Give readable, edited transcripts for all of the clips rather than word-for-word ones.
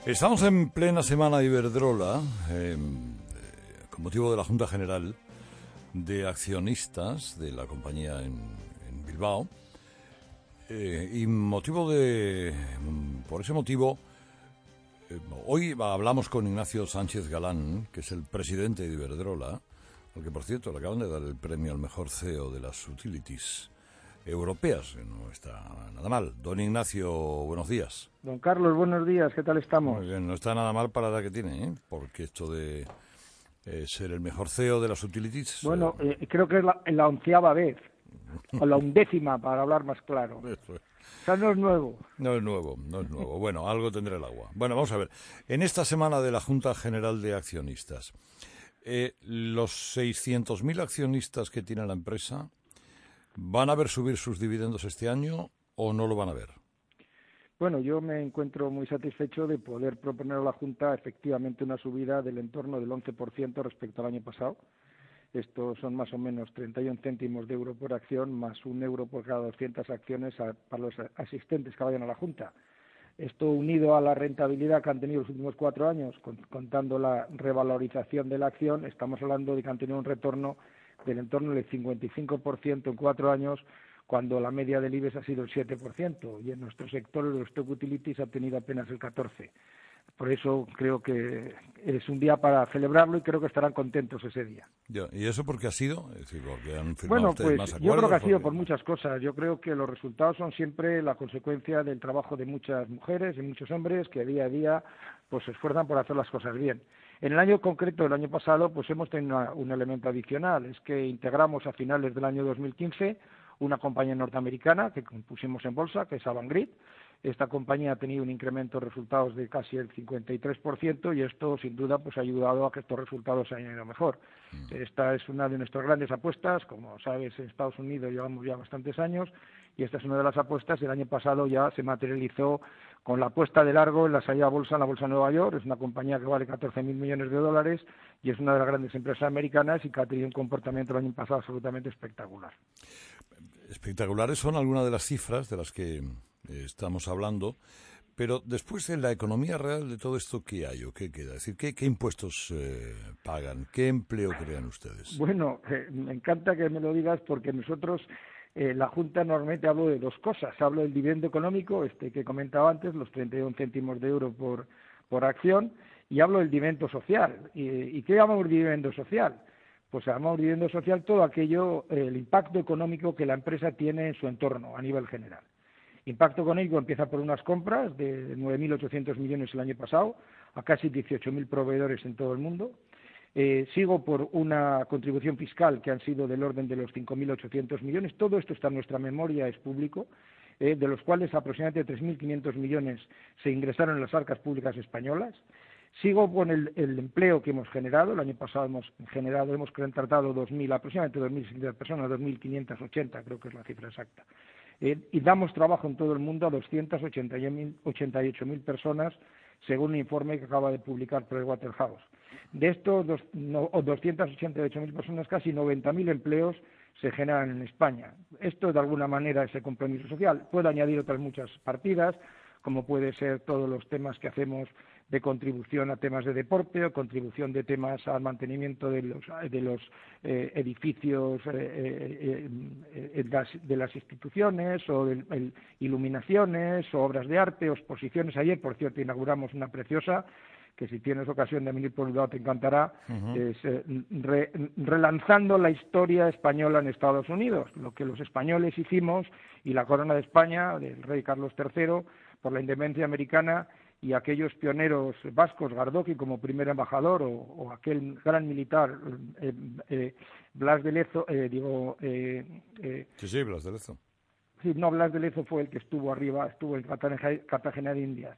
Estamos en plena semana de Iberdrola, con motivo de la Junta General de Accionistas de la compañía en Bilbao. Por ese motivo, hoy hablamos con Ignacio Sánchez Galán, que es el presidente de Iberdrola, al que, por cierto, le acaban de dar el premio al mejor CEO de las utilities europeas. No está nada mal. Don Ignacio, buenos días. Don Carlos, buenos días. ¿Qué tal estamos? Muy bien, no está nada mal para la edad que tiene, ¿eh? Porque esto de ser el mejor CEO de las utilities... Bueno, creo que es la 11ª vez, o la 11ª, para hablar más claro. O sea, no es nuevo. No es nuevo. Bueno, algo tendrá el agua. Bueno, vamos a ver. En esta semana de la Junta General de Accionistas, los 600.000 accionistas que tiene la empresa, ¿van a ver subir sus dividendos este año o no lo van a ver? Bueno, yo me encuentro muy satisfecho de poder proponer a la Junta efectivamente una subida del entorno del 11% respecto al año pasado. Estos son más o menos 31 céntimos de euro por acción, más 1 euro por cada 200 acciones para los asistentes que vayan a la Junta. Esto unido a la rentabilidad que han tenido los últimos 4 años, contando la revalorización de la acción, estamos hablando de que han tenido un retorno del entorno del 55% en 4 años, cuando la media del IBEX ha sido el 7%, y en nuestro sector los stock utilities ha tenido apenas el 14%. Por eso creo que es un día para celebrarlo y creo que estarán contentos ese día. ¿Y eso por qué ha sido? Es decir, porque han firmado ustedes más acuerdos. Yo creo que ha sido por muchas cosas. Yo creo que los resultados son siempre la consecuencia del trabajo de muchas mujeres y muchos hombres que día a día pues se esfuerzan por hacer las cosas bien. En el año concreto, el año pasado, pues hemos tenido un elemento adicional, es que integramos a finales del año 2015 una compañía norteamericana que pusimos en bolsa, que es Avangrid. Esta compañía ha tenido un incremento de resultados de casi el 53% y esto, sin duda, pues ha ayudado a que estos resultados se hayan ido mejor. Esta es una de nuestras grandes apuestas. Como sabes, en Estados Unidos llevamos ya bastantes años y esta es una de las apuestas. El año pasado ya se materializó con la apuesta de largo en la salida a bolsa en la Bolsa de Nueva York. Es una compañía que vale 14.000 millones de dólares y es una de las grandes empresas americanas y que ha tenido un comportamiento el año pasado absolutamente espectacular. Espectaculares son algunas de las cifras de las que estamos hablando, pero después en la economía real de todo esto, ¿qué hay o qué queda? Es decir, ¿qué impuestos pagan? ¿Qué empleo crean ustedes? Bueno, me encanta que me lo digas porque nosotros, la Junta normalmente hablo de dos cosas. Hablo del dividendo económico, que comentaba antes, los 31 céntimos de euro por acción, y hablo del dividendo social. ¿Y qué llamamos dividendo social? Pues llamamos dividendo social todo aquello, el impacto económico que la empresa tiene en su entorno a nivel general. Impacto económico empieza por unas compras de 9.800 millones el año pasado a casi 18.000 proveedores en todo el mundo. Sigo por una contribución fiscal que han sido del orden de los 5.800 millones. Todo esto está en nuestra memoria, es público, de los cuales aproximadamente 3.500 millones se ingresaron en las arcas públicas españolas. Sigo con el empleo que hemos generado. El año pasado hemos contratado aproximadamente 2.600 personas, 2.580 creo que es la cifra exacta. Y damos trabajo en todo el mundo a 288.000 personas, según un informe que acaba de publicar Pricewaterhouse. De estos 288.000 personas, casi 90.000 empleos se generan en España. Esto, de alguna manera, es el compromiso social. Puedo añadir otras muchas partidas, como puede ser todos los temas que hacemos de contribución a temas de deporte o contribución de temas al mantenimiento de los edificios de las instituciones o iluminaciones o obras de arte o exposiciones. Ayer, por cierto, inauguramos una preciosa que si tienes ocasión de venir por un lado te encantará, es relanzando la historia española en Estados Unidos, lo que los españoles hicimos y la corona de España, del rey Carlos III, por la independencia americana, y aquellos pioneros vascos, Gardoqui como primer embajador, o aquel gran militar, Blas de Lezo, Sí, Blas de Lezo. Sí, no, Blas de Lezo fue el que estuvo arriba, estuvo en Cartagena de Indias.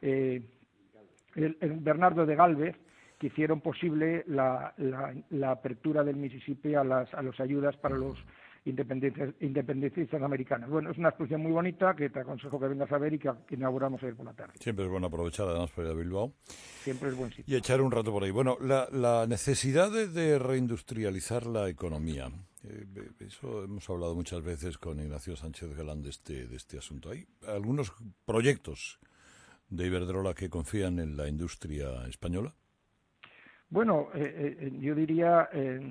Bernardo de Gálvez, que hicieron posible la apertura del Mississippi a las ayudas para los independentistas americanos. Bueno, es una exposición muy bonita que te aconsejo que vengas a ver y que inauguramos ayer por la tarde. Siempre es bueno aprovechar además para ir a Bilbao. Siempre es buen sitio. Y echar un rato por ahí. Bueno, la necesidad de reindustrializar la economía. Eso hemos hablado muchas veces con Ignacio Sánchez Galán de este asunto. Hay algunos proyectos de Iberdrola que confían en la industria española? Bueno, yo diría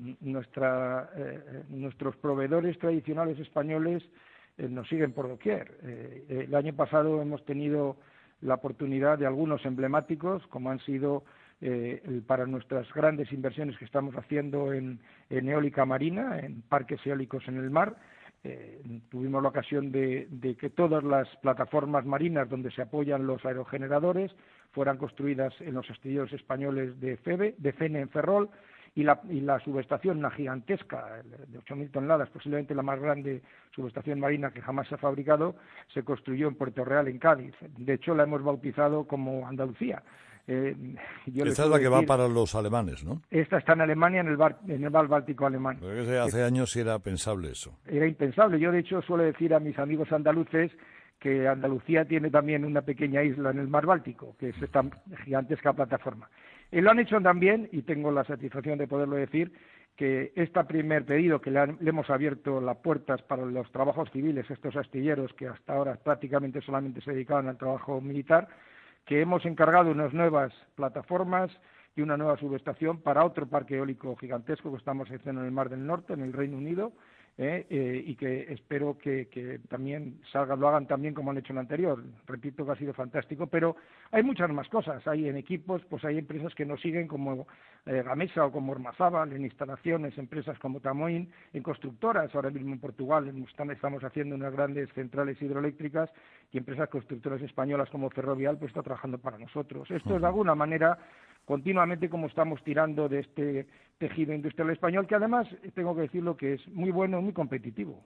nuestros proveedores tradicionales españoles nos siguen por doquier. El año pasado hemos tenido la oportunidad de algunos emblemáticos, como han sido para nuestras grandes inversiones que estamos haciendo en eólica marina, en parques eólicos en el mar. Tuvimos la ocasión de que todas las plataformas marinas donde se apoyan los aerogeneradores fueran construidas en los astilleros españoles de FENE en Ferrol, y la subestación, una gigantesca, de 8.000 toneladas, posiblemente la más grande subestación marina que jamás se ha fabricado, se construyó en Puerto Real, en Cádiz. De hecho, la hemos bautizado como Andalucía. Esta es la que va para los alemanes, ¿no? Esta está en Alemania, en el mar Báltico alemán. Porque hace años sí era pensable eso. Era impensable. Yo, de hecho, suelo decir a mis amigos andaluces que Andalucía tiene también una pequeña isla en el mar Báltico, que es esta gigantesca plataforma. Y lo han hecho también, y tengo la satisfacción de poderlo decir, que este primer pedido que le hemos abierto las puertas para los trabajos civiles, estos astilleros que hasta ahora prácticamente solamente se dedicaban al trabajo militar, que hemos encargado unas nuevas plataformas y una nueva subestación para otro parque eólico gigantesco que estamos haciendo en el Mar del Norte, en el Reino Unido, y que espero que también lo hagan también como han hecho en el anterior. Repito que ha sido fantástico, pero hay muchas más cosas. Hay en equipos, pues hay empresas que nos siguen como Gamesa o como Ormazábal, en instalaciones, empresas como Tamoín, en constructoras, ahora mismo en Portugal estamos haciendo unas grandes centrales hidroeléctricas, y empresas constructoras españolas como Ferrovial pues está trabajando para nosotros. Esto es de alguna manera continuamente como estamos tirando de este tejido industrial español, que además, tengo que decirlo, que es muy bueno, muy competitivo.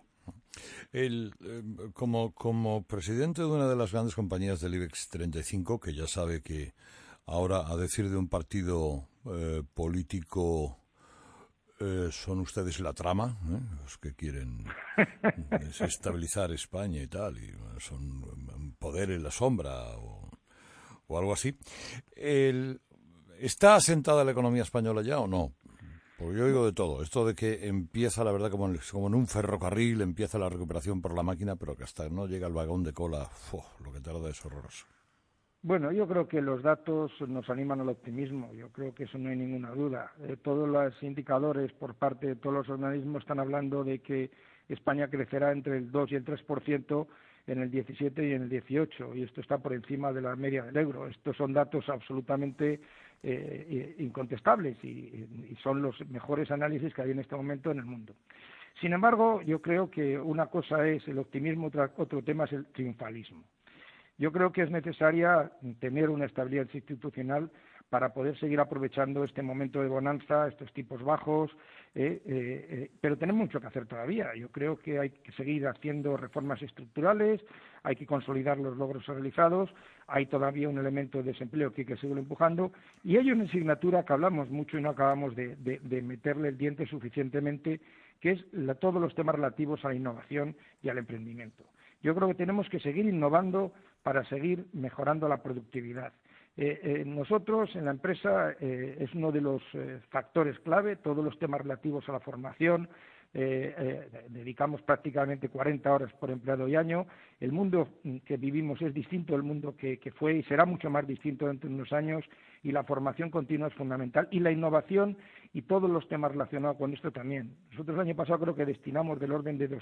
Como presidente de una de las grandes compañías del IBEX 35, que ya sabe que ahora, a decir de un partido político, son ustedes la trama, los que quieren desestabilizar España y tal, y son un poder en la sombra o algo así. ¿Está asentada la economía española ya o no? Porque yo digo de todo. Esto de que empieza, la verdad, como en un ferrocarril, empieza la recuperación por la máquina, pero que hasta no llega el vagón de cola, lo que tarda es horroroso. Bueno, yo creo que los datos nos animan al optimismo. Yo creo que eso no hay ninguna duda. Todos los indicadores por parte de todos los organismos están hablando de que España crecerá entre el 2 y el 3% en el 17 y en el 18, y esto está por encima de la media del euro. Estos son datos absolutamente incontestables y son los mejores análisis que hay en este momento en el mundo. Sin embargo, yo creo que una cosa es el optimismo, otro tema es el triunfalismo. Yo creo que es necesaria tener una estabilidad institucional para poder seguir aprovechando este momento de bonanza, estos tipos bajos, pero tenemos mucho que hacer todavía. Yo creo que hay que seguir haciendo reformas estructurales, hay que consolidar los logros realizados, hay todavía un elemento de desempleo que hay que seguir empujando, y hay una asignatura que hablamos mucho y no acabamos de meterle el diente suficientemente, que es todos los temas relativos a la innovación y al emprendimiento. Yo creo que tenemos que seguir innovando para seguir mejorando la productividad. Nosotros, en la empresa, es uno de los factores clave, todos los temas relativos a la formación, dedicamos prácticamente 40 horas por empleado y año. El mundo que vivimos es distinto del mundo que fue y será mucho más distinto dentro de unos años, y la formación continua es fundamental, y la innovación y todos los temas relacionados con esto también. Nosotros el año pasado creo que destinamos del orden de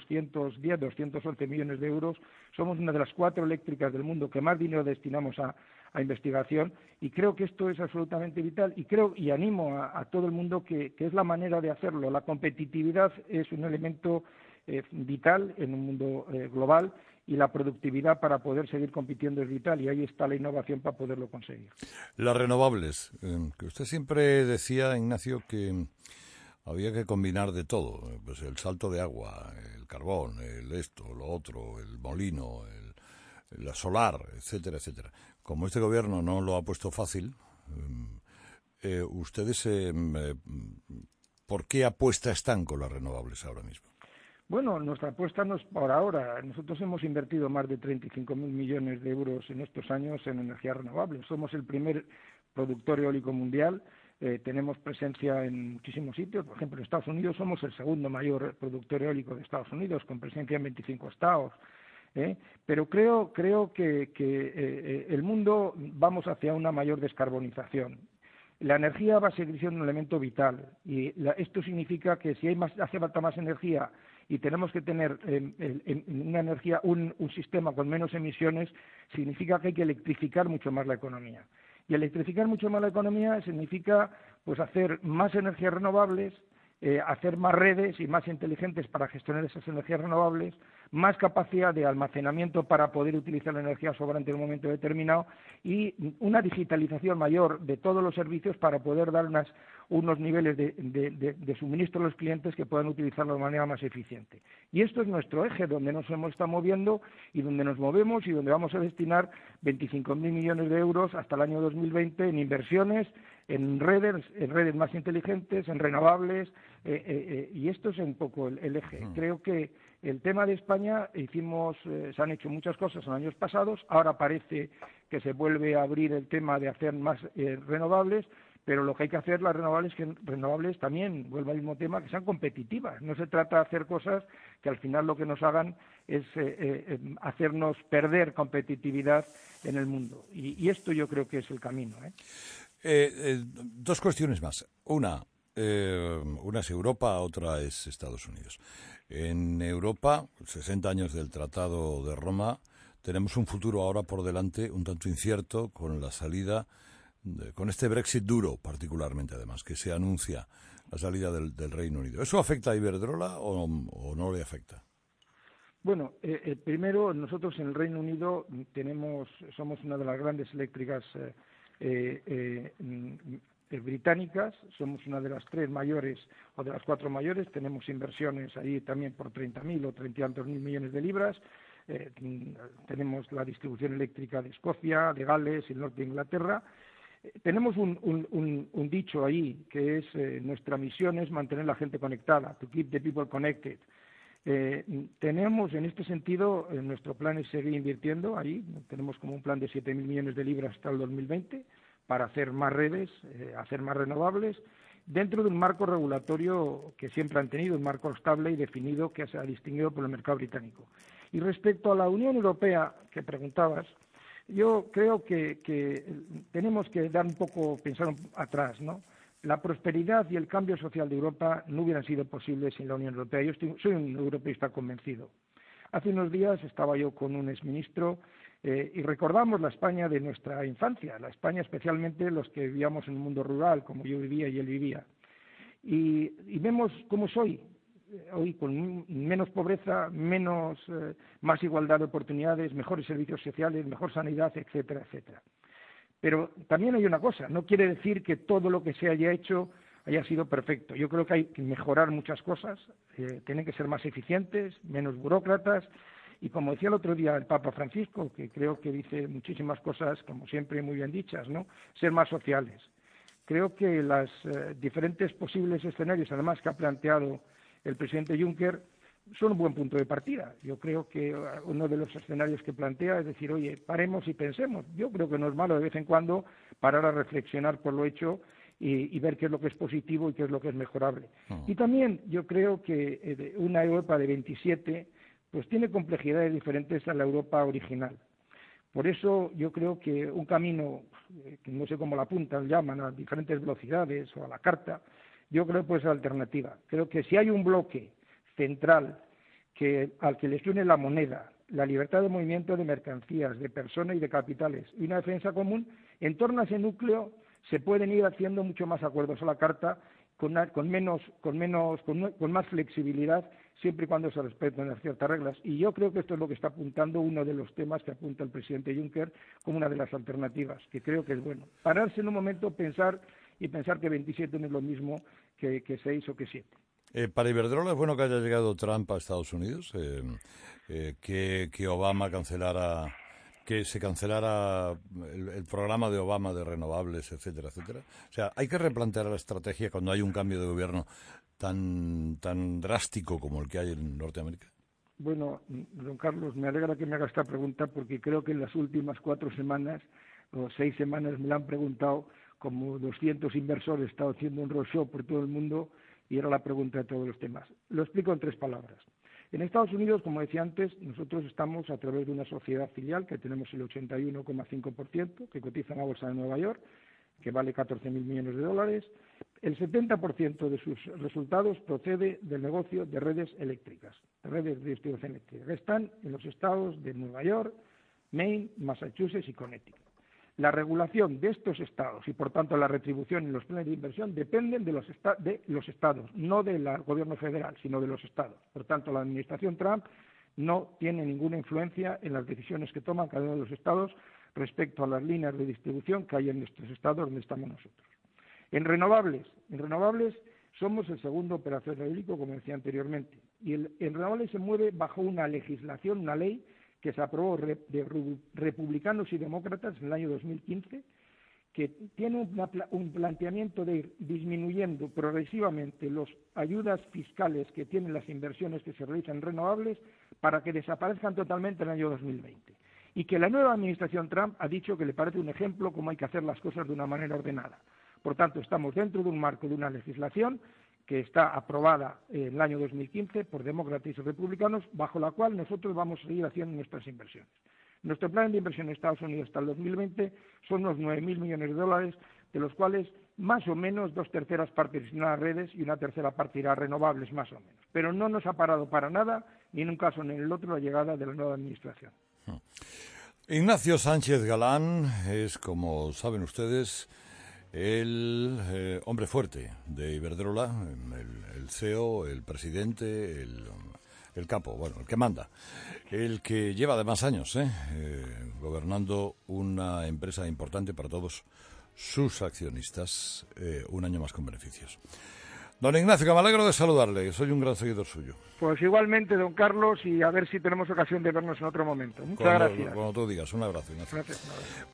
211 millones de euros, somos una de las 4 eléctricas del mundo que más dinero destinamos a investigación, y creo que esto es absolutamente vital, y animo a todo el mundo que es la manera de hacerlo. La competitividad es un elemento vital en un mundo global, y la productividad para poder seguir compitiendo es vital, y ahí está la innovación para poderlo conseguir. Las renovables, que usted siempre decía, Ignacio, que había que combinar de todo, pues el salto de agua, el carbón, lo otro, el molino, la solar, etcétera, etcétera. Como este gobierno no lo ha puesto fácil, ustedes, ¿por qué apuesta están con las renovables ahora mismo? Bueno, nuestra apuesta no es por ahora. Nosotros hemos invertido más de 35.000 millones de euros en estos años en energías renovables. Somos el primer productor eólico mundial. Tenemos presencia en muchísimos sitios. Por ejemplo, en Estados Unidos somos el segundo mayor productor eólico de Estados Unidos, con presencia en 25 estados. Pero creo que el mundo vamos hacia una mayor descarbonización. La energía va a seguir siendo un elemento vital y esto significa que si hace falta más energía y tenemos que tener una energía, un sistema con menos emisiones, significa que hay que electrificar mucho más la economía. Y electrificar mucho más la economía significa pues hacer más energías renovables, hacer más redes y más inteligentes para gestionar esas energías renovables, más capacidad de almacenamiento para poder utilizar la energía sobrante en un momento determinado y una digitalización mayor de todos los servicios para poder dar unos niveles de suministro a los clientes que puedan utilizarlo de manera más eficiente. Y esto es nuestro eje, donde nos hemos estado moviendo y donde nos movemos y donde vamos a destinar 25.000 millones de euros hasta el año 2020 en inversiones, en redes más inteligentes, en renovables, y esto es un poco el eje. Creo que el tema de España se han hecho muchas cosas en años pasados, ahora parece que se vuelve a abrir el tema de hacer más renovables, pero lo que hay que hacer las renovables también, vuelvo al mismo tema, que sean competitivas. No se trata de hacer cosas que al final lo que nos hagan es hacernos perder competitividad en el mundo. Y esto yo creo que es el camino. Dos cuestiones más. Una es Europa, otra es Estados Unidos. En Europa, 60 años del Tratado de Roma, tenemos un futuro ahora por delante un tanto incierto con la salida, con este Brexit duro particularmente además, que se anuncia la salida del Reino Unido. ¿Eso afecta a Iberdrola o no le afecta? Bueno, primero nosotros en el Reino Unido somos una de las grandes eléctricas británicas, somos una de las 3 mayores o de las 4 mayores, tenemos inversiones ahí también por 30.000 o 30 y tantos mil millones de libras, tenemos la distribución eléctrica de Escocia, de Gales y el norte de Inglaterra. Tenemos un dicho ahí que es nuestra misión es mantener la gente conectada, to keep the people connected. Tenemos en este sentido, nuestro plan es seguir invirtiendo ahí, tenemos como un plan de 7.000 millones de libras hasta el 2020 para hacer más redes, hacer más renovables, dentro de un marco regulatorio que siempre han tenido, un marco estable y definido que se ha distinguido por el mercado británico. Y respecto a la Unión Europea, que preguntabas, yo creo que tenemos que dar un poco, pensar atrás, ¿no? La prosperidad y el cambio social de Europa no hubieran sido posibles sin la Unión Europea. Yo soy un europeísta convencido. Hace unos días estaba yo con un exministro y recordamos la España de nuestra infancia, la España especialmente los que vivíamos en un mundo rural, como yo vivía y él vivía. Y vemos cómo soy hoy, con menos pobreza, más igualdad de oportunidades, mejores servicios sociales, mejor sanidad, etcétera, etcétera. Pero también hay una cosa, no quiere decir que todo lo que se haya hecho haya sido perfecto. Yo creo que hay que mejorar muchas cosas, tienen que ser más eficientes, menos burócratas, y como decía el otro día el Papa Francisco, que creo que dice muchísimas cosas, como siempre, muy bien dichas, ¿no? Ser más sociales. Creo que los diferentes posibles escenarios, además, que ha planteado el presidente Juncker, son un buen punto de partida. Yo creo que uno de los escenarios que plantea es decir, oye, paremos y pensemos. Yo creo que no es malo de vez en cuando parar a reflexionar por lo hecho y ver qué es lo que es positivo y qué es lo que es mejorable. Y también yo creo que una Europa de 27 pues tiene complejidades diferentes a la Europa original. Por eso yo creo que un camino, que no sé cómo la apuntan, llaman a diferentes velocidades o a la carta, yo creo que puede ser alternativa. Creo que si hay un bloque central al que les une la moneda, la libertad de movimiento de mercancías, de personas y de capitales y una defensa común, en torno a ese núcleo se pueden ir haciendo mucho más acuerdos a la carta con más flexibilidad, siempre y cuando se respeten ciertas reglas. Y yo creo que esto es lo que está apuntando uno de los temas que apunta el presidente Juncker como una de las alternativas, que creo que es bueno. Pararse en un momento, pensar que 27 no es lo mismo que 6 o que 7. Para Iberdrola es bueno que haya llegado Trump a Estados Unidos, que Obama que se cancelara el programa de Obama de renovables, etcétera, etcétera. O sea, hay que replantear la estrategia cuando hay un cambio de gobierno tan drástico como el que hay en Norteamérica. Bueno, don Carlos, me alegra que me haga esta pregunta porque creo que en las últimas 4 semanas o 6 semanas me la han preguntado como 200 inversores, he estado haciendo un roadshow por todo el mundo y era la pregunta de todos los temas. Lo explico en 3 palabras. En Estados Unidos, como decía antes, nosotros estamos a través de una sociedad filial que tenemos el 81,5%, que cotiza en la Bolsa de Nueva York, que vale 14.000 millones de dólares. El 70% de sus resultados procede del negocio de redes eléctricas, de redes de distribución eléctrica, que están en los estados de Nueva York, Maine, Massachusetts y Connecticut. La regulación de estos estados y, por tanto, la retribución en los planes de inversión dependen de los estados, no del gobierno federal, sino de los estados. Por tanto, la administración Trump no tiene ninguna influencia en las decisiones que toman cada uno de los estados respecto a las líneas de distribución que hay en nuestros estados donde estamos nosotros. En renovables somos el segundo operador eólico, como decía anteriormente, y en renovables se mueve bajo una legislación, una ley que se aprobó de republicanos y demócratas en el año 2015, que tiene un planteamiento de ir disminuyendo progresivamente las ayudas fiscales que tienen las inversiones que se realizan en renovables para que desaparezcan totalmente en el año 2020. Y que la nueva administración Trump ha dicho que le parece un ejemplo cómo hay que hacer las cosas de una manera ordenada. Por tanto, estamos dentro de un marco de una legislación que está aprobada en el año 2015 por demócratas y republicanos, bajo la cual nosotros vamos a seguir haciendo nuestras inversiones. Nuestro plan de inversión en Estados Unidos hasta el 2020 son unos 9.000 millones de dólares, de los cuales más o menos 2/3 partes irán a redes y 1/3 parte irá a renovables, más o menos. Pero no nos ha parado para nada, ni en un caso ni en el otro, la llegada de la nueva administración. Ignacio Sánchez Galán es, como saben ustedes, el hombre fuerte de Iberdrola, el CEO, el presidente, el capo, bueno, el que manda, el que lleva además años gobernando una empresa importante para todos sus accionistas, un año más con beneficios. Don Ignacio, que me alegro de saludarle, soy un gran seguidor suyo. Pues igualmente, don Carlos, y a ver si tenemos ocasión de vernos en otro momento. Muchas gracias. Cuando tú digas, un abrazo, Ignacio. Gracias.